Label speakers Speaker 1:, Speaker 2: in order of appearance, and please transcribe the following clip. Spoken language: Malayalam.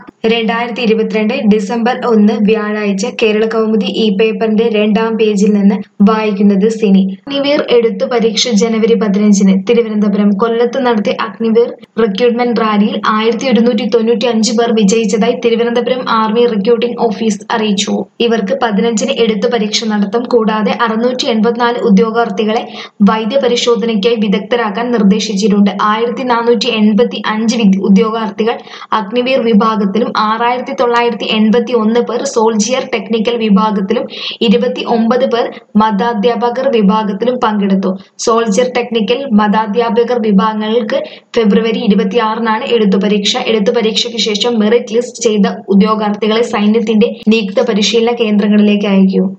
Speaker 1: 2022 ഡിസംബർ 1 വ്യാഴാഴ്ച കേരള കൗമുദി ഈ പേപ്പറിന്റെ 2-ാം പേജിൽ നിന്ന് വായിക്കുന്നത് സിനി. അഗ്നിവീർ എഴുത്തു പരീക്ഷ ജനുവരി 15-ന് തിരുവനന്തപുരം. കൊല്ലത്ത് നടത്തിയ അഗ്നിവീർ റിക്രൂട്ട്മെന്റ് റാലിയിൽ 1195 പേർ വിജയിച്ചതായി തിരുവനന്തപുരം ആർമി റിക്രൂട്ടിംഗ് ഓഫീസ് അറിയിച്ചു. ഇവർക്ക് 15-ന് എഴുത്തു പരീക്ഷ നടത്തും. കൂടാതെ 684 ഉദ്യോഗാർത്ഥികളെ വൈദ്യപരിശോധനയ്ക്കായി വിദഗ്ധരാക്കാൻ നിർദ്ദേശിച്ചിട്ടുണ്ട്. 1485 ഉദ്യോഗാർത്ഥികൾ അഗ്നിവീർ വിഭാഗത്തിലും 6981 പേർ സോൾജിയർ ടെക്നിക്കൽ വിഭാഗത്തിലും 29 പേർ മതാധ്യാപകർ വിഭാഗത്തിലും പങ്കെടുത്തു. സോൾജിയർ ടെക്നിക്കൽ, മതാധ്യാപകർ വിഭാഗങ്ങൾക്ക് ഫെബ്രുവരി 26-നാണ് എഴുത്തുപരീക്ഷ. എഴുത്തുപരീക്ഷയ്ക്ക് ശേഷം മെറിറ്റ് ലിസ്റ്റ് ചെയ്ത ഉദ്യോഗാർത്ഥികളെ സൈന്യത്തിന്റെ നിയുക്ത പരിശീലന കേന്ദ്രങ്ങളിലേക്ക് അയക്കും.